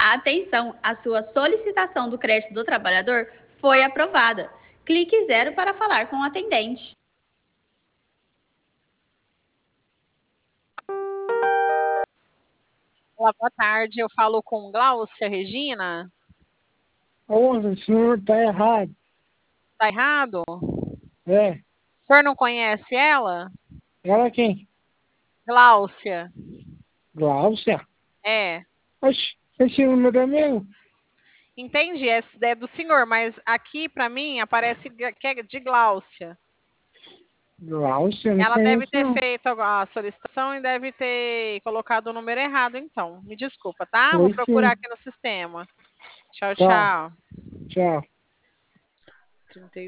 Atenção, a sua solicitação do crédito do trabalhador foi aprovada. Clique 0 para falar com o atendente. Olá, boa tarde. Eu falo com Gláucia Regina. O senhor está errado. Tá errado? É. O senhor não conhece ela? Ela quem? Gláucia. Gláucia? É. Oxe, esse número é meu. Entendi, é do senhor, mas aqui para mim aparece que é de Gláucia. Gláucia, não Ela deve conheço ter não. feito a solicitação e deve ter colocado o número errado, então. Me desculpa, tá? Vou Foi procurar sim. aqui no sistema. Tchau, Tá, tchau. tchau. 32.